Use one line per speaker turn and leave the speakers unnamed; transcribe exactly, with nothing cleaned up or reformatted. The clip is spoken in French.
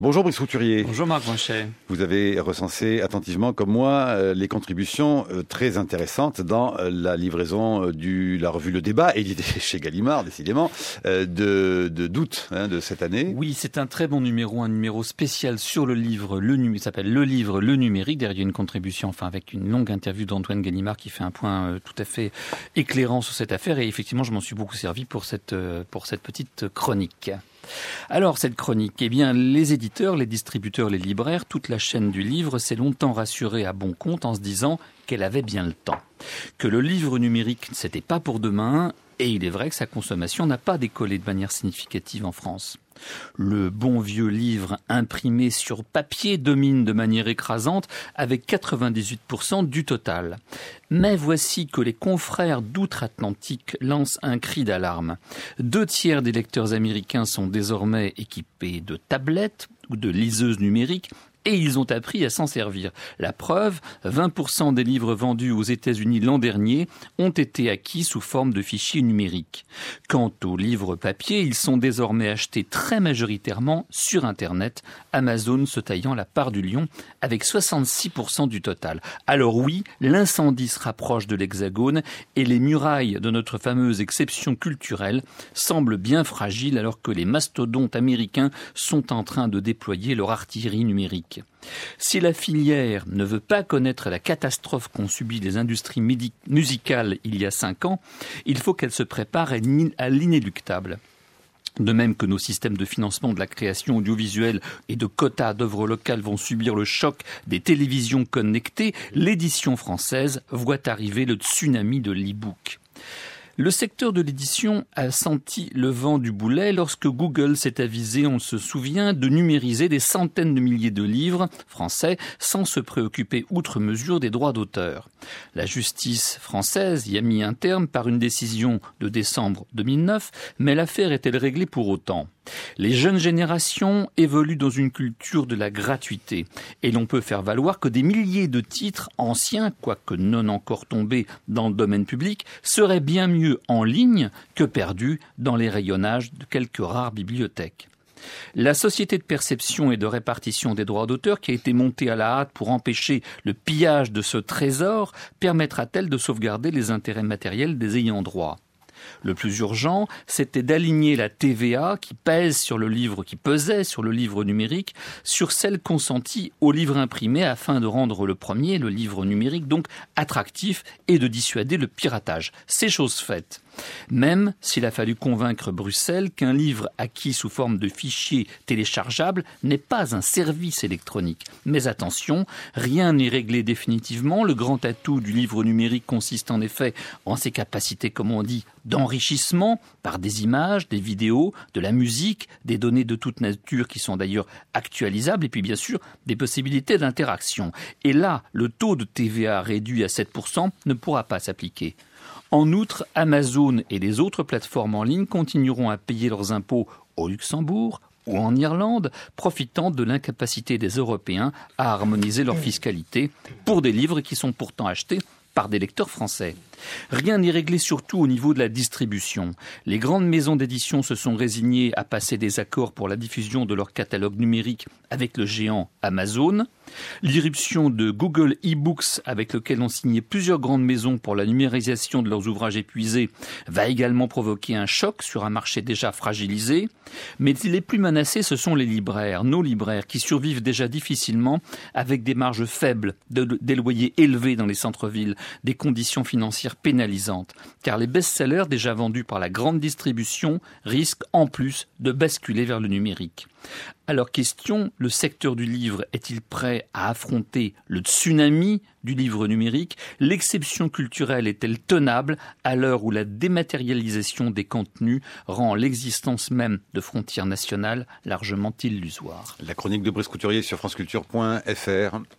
Bonjour Brice Couturier.
Bonjour Marc Blanchet.
Vous avez recensé attentivement, comme moi, euh, les contributions euh, très intéressantes dans euh, la livraison euh, de la revue Le Débat, édité chez Gallimard, décidément, euh, de, de d'août hein, de cette année.
Oui, c'est un très bon numéro, un numéro spécial sur le livre, le numé- il s'appelle Le Livre, le numérique, derrière une contribution, enfin avec une longue interview d'Antoine Gallimard qui fait un point euh, tout à fait éclairant sur cette affaire, et effectivement je m'en suis beaucoup servi pour cette, euh, pour cette petite chronique. Alors cette chronique, eh bien les éditeurs, les distributeurs, les libraires, toute la chaîne du livre s'est longtemps rassurée à bon compte en se disant qu'elle avait bien le temps, que le livre numérique c'était pas pour demain, et il est vrai que sa consommation n'a pas décollé de manière significative en France. Le bon vieux livre imprimé sur papier domine de manière écrasante avec quatre-vingt-dix-huit pour cent du total. Mais voici que les confrères d'outre-Atlantique lancent un cri d'alarme. Deux tiers des lecteurs américains sont désormais équipés de tablettes ou de liseuses numériques, et ils ont appris à s'en servir. La preuve, vingt pour cent des livres vendus aux États-Unis l'an dernier ont été acquis sous forme de fichiers numériques. Quant aux livres papier, ils sont désormais achetés très majoritairement sur Internet, Amazon se taillant la part du lion avec soixante-six pour cent du total. Alors oui, l'incendie se rapproche de l'Hexagone et les murailles de notre fameuse exception culturelle semblent bien fragiles alors que les mastodontes américains sont en train de déployer leur artillerie numérique. Si la filière ne veut pas connaître la catastrophe qu'ont subi les industries médic- musicales il y a cinq ans, il faut qu'elle se prépare à l'inéluctable. De même que nos systèmes de financement de la création audiovisuelle et de quotas d'œuvres locales vont subir le choc des télévisions connectées, l'édition française voit arriver le tsunami de l'e-book. Le secteur de l'édition a senti le vent du boulet lorsque Google s'est avisé, on se souvient, de numériser des centaines de milliers de livres français sans se préoccuper outre mesure des droits d'auteur. La justice française y a mis un terme par une décision de décembre deux mille neuf, mais l'affaire est-elle réglée pour autant ? Les jeunes générations évoluent dans une culture de la gratuité et l'on peut faire valoir que des milliers de titres anciens, quoique non encore tombés dans le domaine public, seraient bien mieux en ligne que perdus dans les rayonnages de quelques rares bibliothèques. La société de perception et de répartition des droits d'auteur qui a été montée à la hâte pour empêcher le pillage de ce trésor permettra-t-elle de sauvegarder les intérêts matériels des ayants droit ? Le plus urgent, c'était d'aligner la T V A qui pèse sur le livre, qui pesait sur le livre numérique, sur celle consentie au livre imprimé afin de rendre le premier, le livre numérique, donc attractif et de dissuader le piratage. C'est chose faite. Même s'il a fallu convaincre Bruxelles qu'un livre acquis sous forme de fichier téléchargeable n'est pas un service électronique. Mais attention, rien n'est réglé définitivement. Le grand atout du livre numérique consiste en effet en ses capacités, comme on dit, d'enrichissement par des images, des vidéos, de la musique, des données de toute nature qui sont d'ailleurs actualisables et puis bien sûr des possibilités d'interaction. Et là, le taux de T V A réduit à sept pour cent ne pourra pas s'appliquer. En outre, Amazon et les autres plateformes en ligne continueront à payer leurs impôts au Luxembourg ou en Irlande, profitant de l'incapacité des Européens à harmoniser leur fiscalité pour des livres qui sont pourtant achetés par des lecteurs français. Rien n'est réglé surtout au niveau de la distribution. Les grandes maisons d'édition se sont résignées à passer des accords pour la diffusion de leur catalogue numérique avec le géant Amazon. L'irruption de Google eBooks, avec lequel ont signé plusieurs grandes maisons pour la numérisation de leurs ouvrages épuisés, va également provoquer un choc sur un marché déjà fragilisé. Mais les plus menacés, ce sont les libraires, nos libraires, qui survivent déjà difficilement avec des marges faibles, de, des loyers élevés dans les centres-villes, des conditions financières pénalisantes. Car les best-sellers déjà vendus par la grande distribution risquent en plus de basculer vers le numérique. Alors question, le secteur du livre est-il prêt à affronter le tsunami du livre numérique ? L'exception culturelle est-elle tenable à l'heure où la dématérialisation des contenus rend l'existence même de frontières nationales largement illusoire ?
La chronique de Brice Couturier sur franceculture point f r.